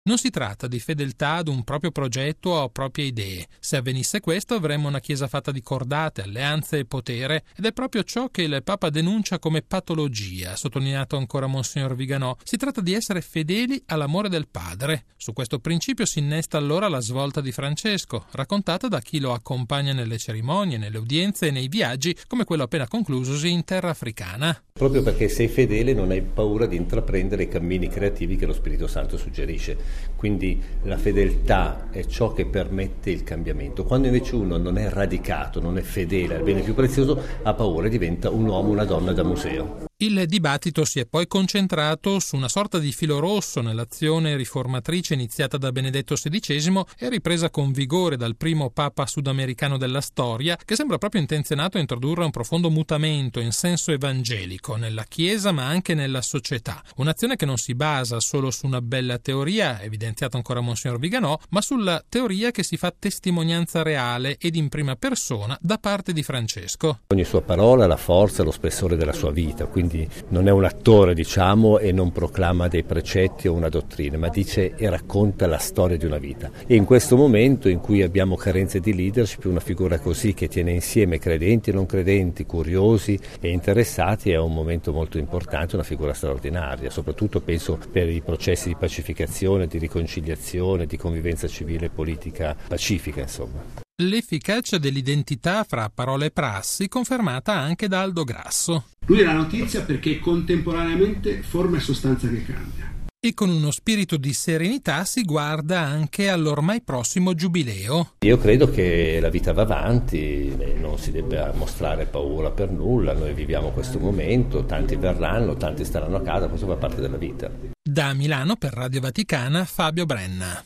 Non si tratta di fedeltà ad un proprio progetto o a proprie idee. Se avvenisse questo avremmo una Chiesa fatta di cordate, alleanze e potere, ed è proprio ciò che il Papa denuncia come patologia, ha sottolineato ancora Monsignor Viganò. Si tratta di essere fedeli all'amore del Padre. Su questo principio si innesta allora la svolta di Francesco, raccontata da chi lo accompagna nelle cerimonie, nelle udienze e nei viaggi, come quello appena conclusosi in terra africana. Proprio perché sei fedele non hai paura di intraprendere i cammini creativi che lo Spirito Santo suggerisce. Quindi la fedeltà è ciò che permette il cambiamento. Quando invece uno non è radicato, non è fedele al bene più prezioso, ha paura e diventa un uomo, una donna da museo. Il dibattito si è poi concentrato su una sorta di filo rosso nell'azione riformatrice iniziata da Benedetto XVI e ripresa con vigore dal primo Papa sudamericano della storia, che sembra proprio intenzionato a introdurre un profondo mutamento in senso evangelico nella Chiesa ma anche nella società. Un'azione che non si basa solo su una bella teoria, evidenziato ancora Monsignor Viganò, ma sulla teoria che si fa testimonianza reale ed in prima persona da parte di Francesco. Ogni sua parola ha la forza e lo spessore della sua vita, quindi non è un attore, diciamo, e non proclama dei precetti o una dottrina, ma dice e racconta la storia di una vita. E in questo momento in cui abbiamo carenze di leadership, una figura così che tiene insieme credenti e non credenti, curiosi e interessati, è un momento molto importante, una figura straordinaria, soprattutto penso per i processi di pacificazione, di riconciliazione, di convivenza civile e politica pacifica, insomma. L'efficacia dell'identità fra parole e prassi confermata anche da Aldo Grasso. Lui è la notizia perché contemporaneamente forma e sostanza che cambia. E con uno spirito di serenità si guarda anche all'ormai prossimo giubileo. Io credo che la vita va avanti, non si debba mostrare paura per nulla, noi viviamo questo momento, tanti verranno, tanti staranno a casa, questo fa parte della vita. Da Milano per Radio Vaticana, Fabio Brenna.